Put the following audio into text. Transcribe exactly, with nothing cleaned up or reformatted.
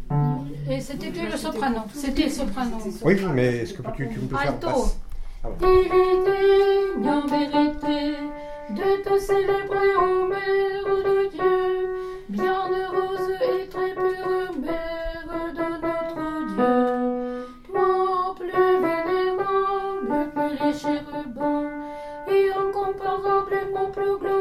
Et c'était que le soprano. C'était soprano. Oui, mais est-ce que tu, tu peux faire Alto. basse? Ah ouais. Il est digne en vérité de te célébrer, ô Mère de Dieu, bienheureuse et très pure Mère de notre Dieu. Toi, plus vénérable que les chérubins, et incomparablement plus glorieuse